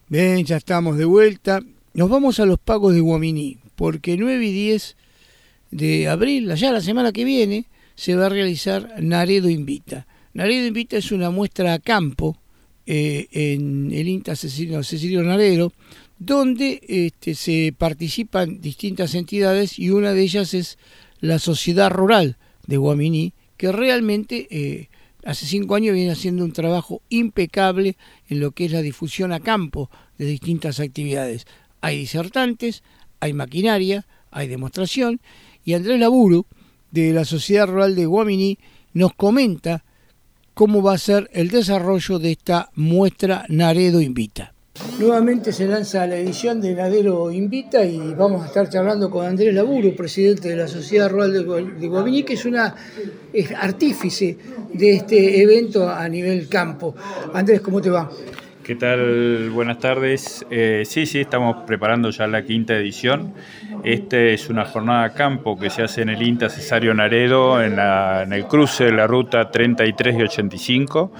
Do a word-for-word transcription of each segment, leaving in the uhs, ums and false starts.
Bien, ya estamos de vuelta. Nos vamos a los pagos de Guaminí, porque nueve y diez de abril, allá la semana que viene, se va a realizar Naredo Invita. Naredo Invita es una muestra a campo eh, en el INTA Cecilio, Cecilio Naredo, donde este, se participan distintas entidades y una de ellas es la Sociedad Rural de Guaminí, que realmente eh, hace cinco años viene haciendo un trabajo impecable en lo que es la difusión a campo de distintas actividades. Hay disertantes, hay maquinaria, hay demostración, y Andrés Laburu, de la Sociedad Rural de Guaminí, nos comenta cómo va a ser el desarrollo de esta muestra Naredo Invita. Nuevamente se lanza la edición de Naredo Invita y vamos a estar charlando con Andrés Laburu, presidente de la Sociedad Rural de Guaminí, que es una es artífice de este evento a nivel campo. Andrés, ¿cómo te va? ¿Qué tal? Buenas tardes. Eh, sí, sí, estamos preparando ya la quinta edición. Esta es una jornada a campo que se hace en el INTA Cecilio Naredo, en, la, en el cruce de la ruta treinta y tres y ochenta y cinco.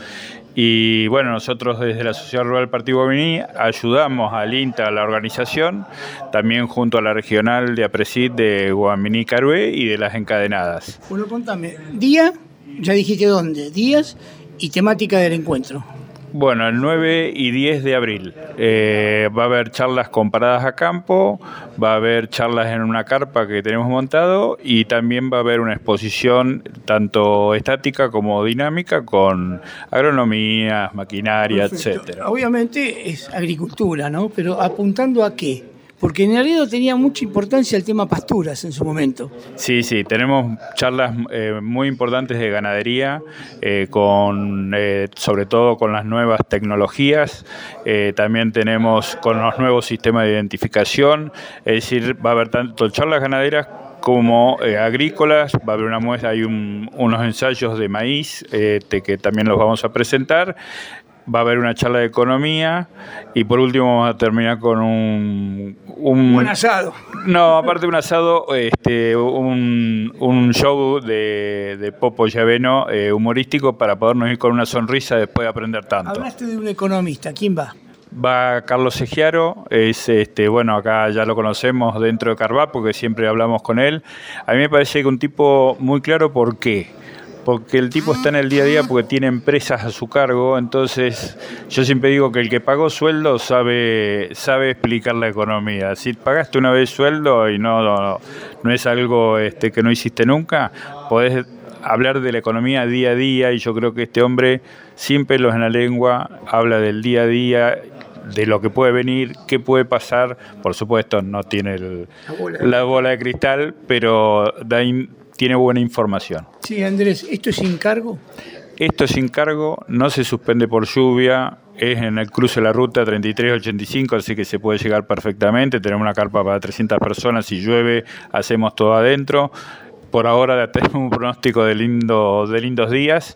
Y bueno, nosotros desde la Sociedad Rural Partido Guaminí ayudamos al INTA, a la organización, también junto a la regional de APRESID de Guaminí Carué y de las encadenadas. Bueno, contame, día, ya dijiste dónde, días y temática del encuentro. Bueno, el nueve y diez de abril eh, va a haber charlas comparadas a campo, va a haber charlas en una carpa que tenemos montado y también va a haber una exposición tanto estática como dinámica con agronomía, maquinaria, Perfecto. etcétera. Obviamente es agricultura, ¿no? Pero ¿apuntando a qué? Porque en Naredo tenía mucha importancia el tema pasturas en su momento. Sí, sí, tenemos charlas eh, muy importantes de ganadería, eh, con eh, sobre todo con las nuevas tecnologías. Eh, también tenemos con los nuevos sistemas de identificación, es decir, va a haber tanto charlas ganaderas como eh, agrícolas. Va a haber una muestra, hay un, unos ensayos de maíz eh, de que también los vamos a presentar. Va a haber una charla de economía y por último vamos a terminar con un... Un buen asado. No, aparte de un asado, este, un, un show de, de Popo Llaveno eh, humorístico para podernos ir con una sonrisa después de aprender tanto. Hablaste de un economista, ¿quién va? Va Carlos Egiaro, es este, bueno, acá ya lo conocemos dentro de Carvap porque siempre hablamos con él. A mí me parece que un tipo muy claro. ¿Por qué? Porque el tipo está en el día a día porque tiene empresas a su cargo, entonces yo siempre digo que el que pagó sueldo sabe sabe explicar la economía. Si pagaste una vez sueldo y no no, no es algo este, que no hiciste nunca, podés hablar de la economía día a día y yo creo que este hombre, sin pelos en la lengua, habla del día a día, de lo que puede venir, qué puede pasar. Por supuesto no tiene el, la, bola. la bola de cristal, pero da in, tiene buena información. Sí, Andrés, ¿esto es sin cargo? Esto es sin cargo, no se suspende por lluvia, es en el cruce de la ruta treinta y tres ochenta y cinco, así que se puede llegar perfectamente. Tenemos una carpa para trescientas personas, si llueve hacemos todo adentro. Por ahora tenemos un pronóstico de, lindo, de lindos días,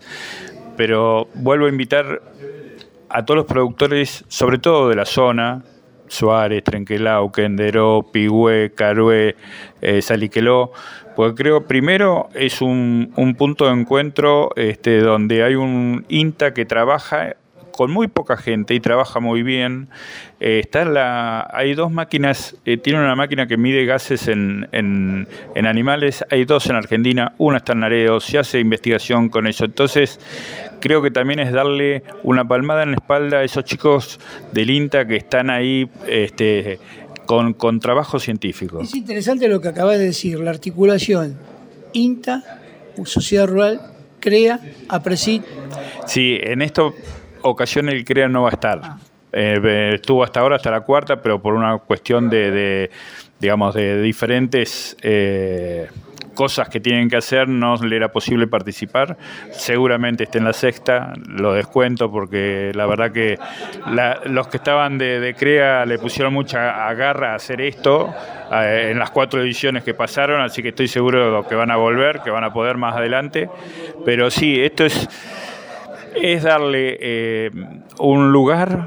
pero vuelvo a invitar a todos los productores, sobre todo de la zona, Suárez, Trenquelao, Quenderó, Pigüé, Carué, eh, Saliqueló, porque creo primero es un, un punto de encuentro este, donde hay un INTA que trabaja con muy poca gente y trabaja muy bien. Eh, está en la, hay dos máquinas, eh, tiene una máquina que mide gases en, en, en animales, hay dos en Argentina, una está en Naredo, se hace investigación con eso. Entonces, creo que también es darle una palmada en la espalda a esos chicos del INTA que están ahí este, con, con trabajo científico. Es interesante lo que acabas de decir, la articulación INTA, Sociedad Rural, CREA, APRESID. Sí, en esto ocasión el CREA no va a estar. Ah. Eh, estuvo hasta ahora, hasta la cuarta, pero por una cuestión de, de digamos, de diferentes eh, cosas que tienen que hacer, no le era posible participar. Seguramente esté en la sexta, lo descuento porque la verdad que la, los que estaban de, de CREA le pusieron mucha garra a hacer esto eh, en las cuatro ediciones que pasaron, así que estoy seguro de que van a volver, que van a poder más adelante. Pero sí, esto es... es darle eh, un lugar,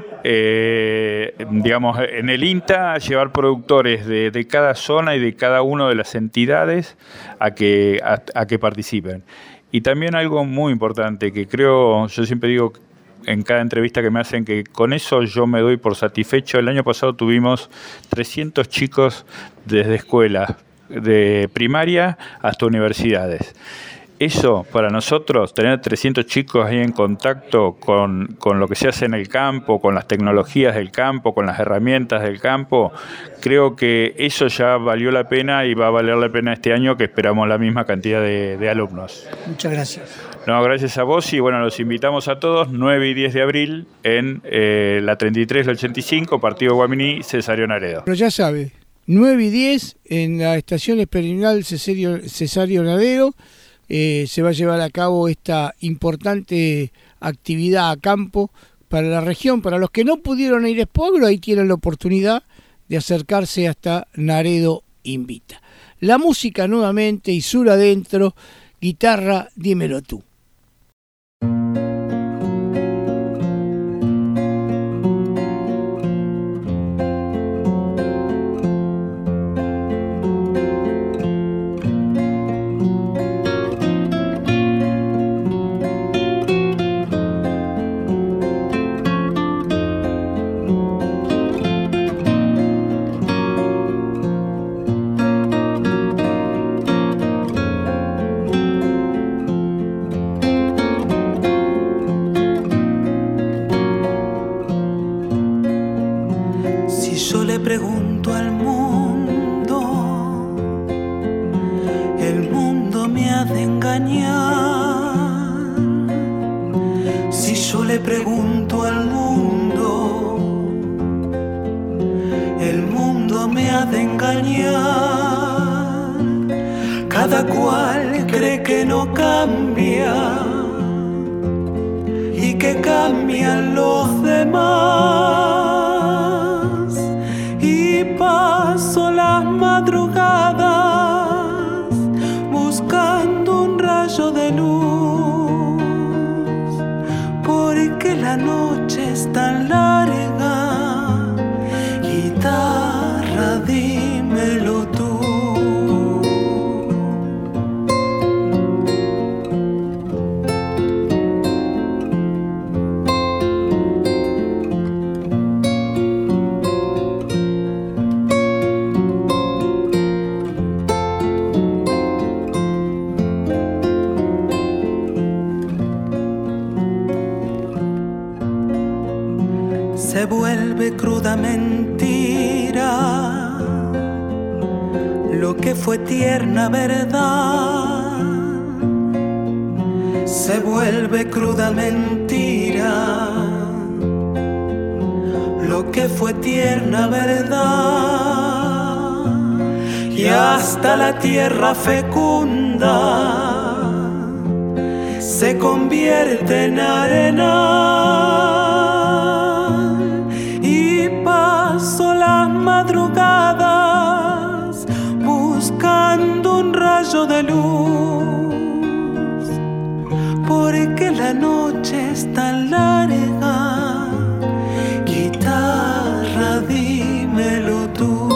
eh, digamos, en el INTA, a llevar productores de, de cada zona y de cada una de las entidades a que, a, a que participen. Y también algo muy importante que creo, yo siempre digo en cada entrevista que me hacen que con eso yo me doy por satisfecho. El año pasado tuvimos trescientos chicos desde escuelas, de primaria hasta universidades. Eso, para nosotros, tener trescientos chicos ahí en contacto con, con lo que se hace en el campo, con las tecnologías del campo, con las herramientas del campo, creo que eso ya valió la pena y va a valer la pena este año, que esperamos la misma cantidad de, de alumnos. Muchas gracias. No, gracias a vos y bueno, los invitamos a todos, nueve y diez de abril, en eh, la treinta y tres, la ochenta y cinco, Partido Guaminí, Cesario Naredo. Pero ya sabe, nueve y diez en la estación experimental Cesario, Cesario Naredo. Eh, se va a llevar a cabo esta importante actividad a campo para la región. Para los que no pudieron ir a Espogro, ahí tienen la oportunidad de acercarse hasta Naredo Invita. La música nuevamente y sur adentro, guitarra, dímelo tú. Pregunto al mundo, el mundo me ha de engañar. Si yo le pregunto al mundo, el mundo me ha de engañar. Cada cual cree que no cambia y que cambian los demás. Paso las madrugadas buscando un rayo de luz, porque la noche es tan larga. Guitarra, dímelo tú. Se vuelve cruda mentira lo que fue tierna verdad. Se vuelve cruda mentira lo que fue tierna verdad. Y hasta la tierra fecunda se convierte en arena. Paso las madrugadas buscando un rayo de luz, porque la noche es tan larga. Guitarra, dímelo tú.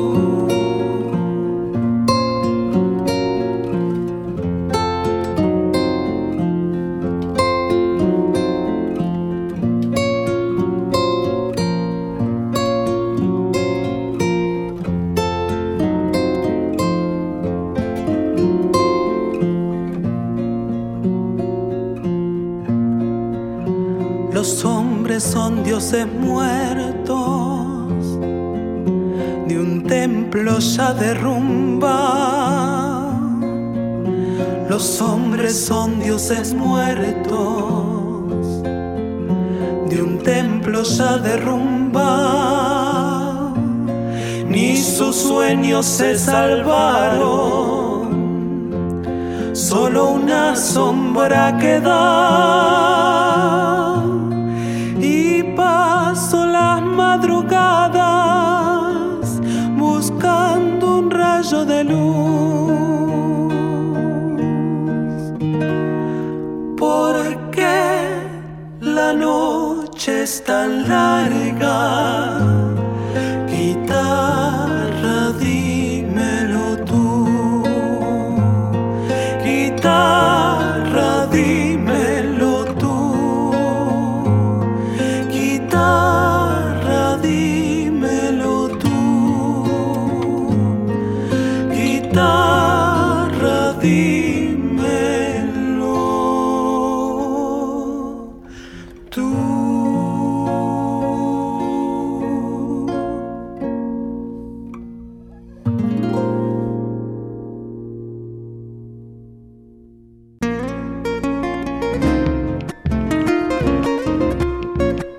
Los hombres son dioses muertos de un templo ya derrumbado. Los hombres son dioses muertos de un templo ya derrumbado. Ni sus sueños se salvaron, solo una sombra queda. Paso las madrugadas buscando un rayo de luz, porque la noche es tan larga. Guitarra, dímelo tú. Guitarra, dímelo tú.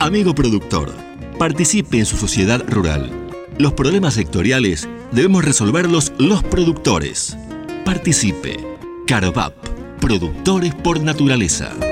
Amigo productor, participe en su sociedad rural. Los problemas sectoriales debemos resolverlos los productores. Participe. Carvap, productores por naturaleza.